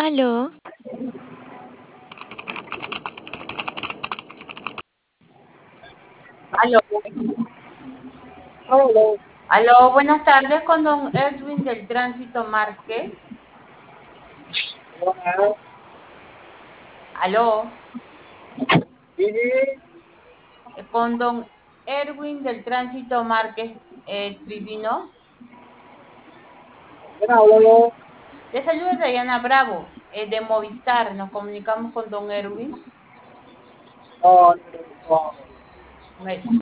Aló, Aló, Aló, aló, buenas tardes con don Edwin del Tránsito Márquez. hola, Aló, sí, con don Erwin del Tránsito Márquez Trivino. ¿quién habló? Le saluda Diana Bravo, de Movistar. Nos comunicamos con don Erwin. No, no, no. Eso.